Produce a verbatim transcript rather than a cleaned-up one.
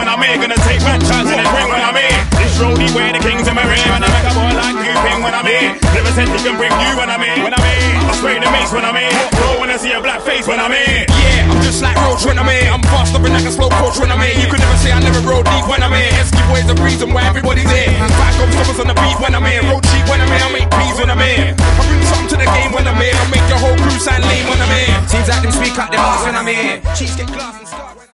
I'm here. Gonna take my chance in this ring when I'm here. This roadie where the kings in my rear, and I make a boy like you ping when I'm here. Never said he can bring you when I'm here. When I'm here, I spray the mace when I'm here. Bro, when I see a black face when I'm here. Yeah, I'm just like Roach when I'm here. I'm fast up and like a slow coach when I'm here. You could never say I never rode deep when I'm here. Esky boy's the reason why everybody's here. Back up stoppers on the beat when I'm here. Road cheap when I'm here. I make peas when I'm here. I bring something to the game when I'm here. I make your whole crew sound lame when I'm here. Seems like them speak out their ass when I'm here. Cheeks get glass and start.